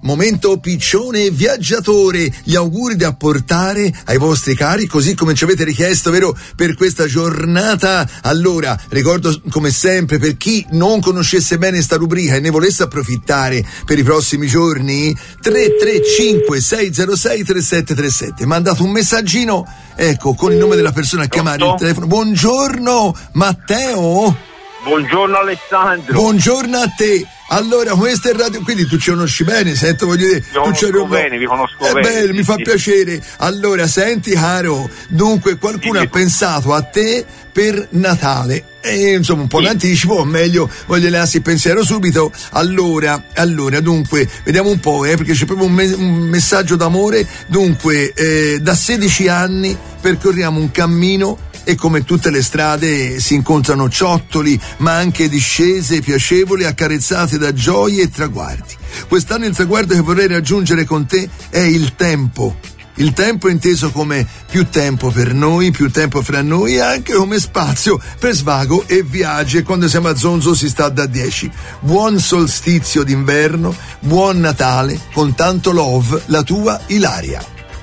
momento piccione viaggiatore, gli auguri da portare ai vostri cari, così come ci avete richiesto, vero, per questa giornata. Allora, ricordo come sempre, per chi non conoscesse bene sta rubrica e ne volesse approfittare per i prossimi giorni, 335 606 3737, mandate un messaggino, ecco, con il nome della persona a chiamare, il telefono. Buongiorno Matteo. Buongiorno Alessandro. Buongiorno a te. Allora, questo è Radio, quindi tu ci conosci bene, sento, voglio dire, vi conosco bene. Bene, mi fa piacere. Allora, senti caro, dunque qualcuno ha pensato a te per Natale. E insomma un po' in anticipo, o meglio, voglio darsi il pensiero subito. Allora, dunque, vediamo un po', perché c'è proprio un messaggio d'amore. Dunque, da 16 anni percorriamo un cammino e come tutte le strade si incontrano ciottoli, ma anche discese piacevoli accarezzate da gioie e traguardi. Quest'anno il traguardo che vorrei raggiungere con te è il tempo. Il tempo inteso come più tempo per noi, più tempo fra noi e anche come spazio per svago e viaggi. E quando siamo a Zonzo si sta da 10. Buon solstizio d'inverno, buon Natale, con tanto love, la tua Ilaria.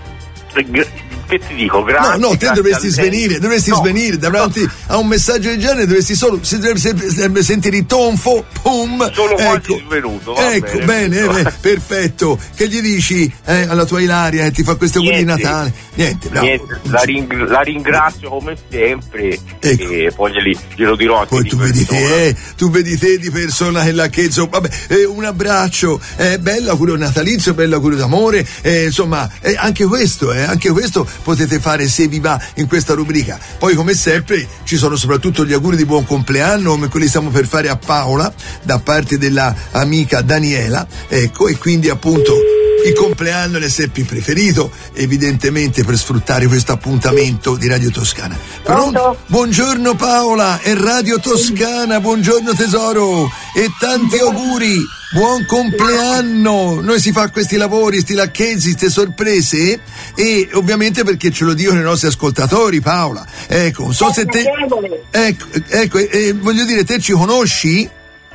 Che ti dico, grazie. No, te dovresti svenire davanti a un messaggio del genere, dovresti sentire il tonfo, pum. Solo quasi svenuto. Ecco, bene, perfetto. Che gli dici alla tua Ilaria, ti fa questi auguri di Natale? Niente, bravo. La ringrazio come sempre, ecco. E poi glielo dirò anche. Poi tu vedi te di persona che la chezzo, vabbè, un abbraccio, bello augurio natalizio, bello augurio d'amore, insomma, anche questo potete fare se vi va in questa rubrica. Poi come sempre ci sono soprattutto gli auguri di buon compleanno, come quelli stiamo per fare a Paola da parte della amica Daniela, ecco, e quindi appunto il compleanno l'SP preferito, evidentemente, per sfruttare questo appuntamento di Radio Toscana. Pronto? Buongiorno Paola, è Radio Toscana, buongiorno tesoro e tanti auguri, buon compleanno. Noi si fa questi lavori, sti lacchezzi, ste sorprese, e ovviamente perché ce lo dicono i nostri ascoltatori, Paola. Ecco, non so se te, ecco, voglio dire, te ci conosci?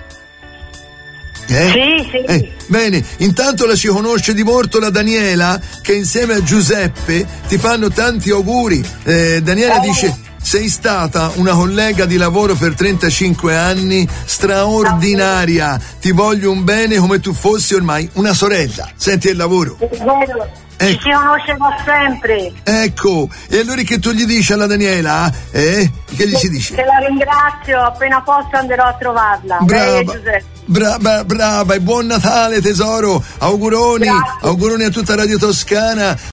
Sì. Bene, intanto la ci conosce di molto la Daniela, che insieme a Giuseppe ti fanno tanti auguri. Daniela dice: sei stata una collega di lavoro per 35 anni, straordinaria, ti voglio un bene come tu fossi ormai una sorella. Senti il lavoro. Ci si conosce da sempre. Ecco, e allora che tu gli dici alla Daniela? Che gli si dice? Te la ringrazio, appena posso andrò a trovarla. Brava, e buon Natale tesoro, auguroni a tutta Radio Toscana.